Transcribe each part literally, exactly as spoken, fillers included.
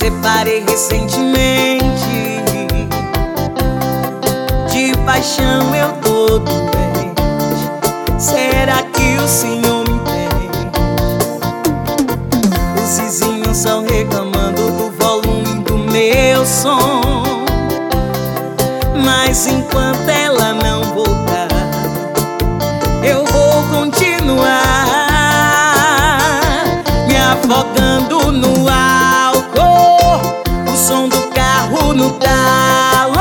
separei recentemente. De paixão eu tô doente. Será que o senhor me entende? Os vizinhos são reclamando do volume do meu som, mas enquanto ela não voltar, eu vou continuar me afogando no álcool, o som do carro no talo.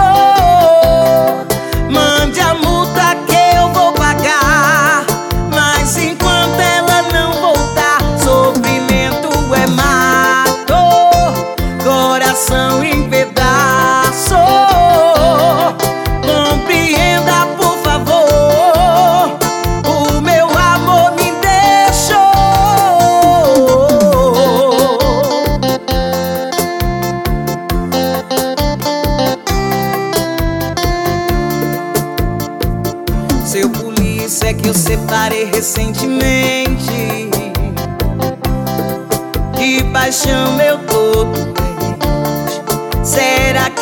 Mande a multa que eu vou pagar, mas enquanto ela não voltar, sofrimento é mato, coração em pedaço. Compreenda, por favor, o meu amor me deixou. Seu polícia, é que eu separei recentemente. De paixão eu tô doente. Será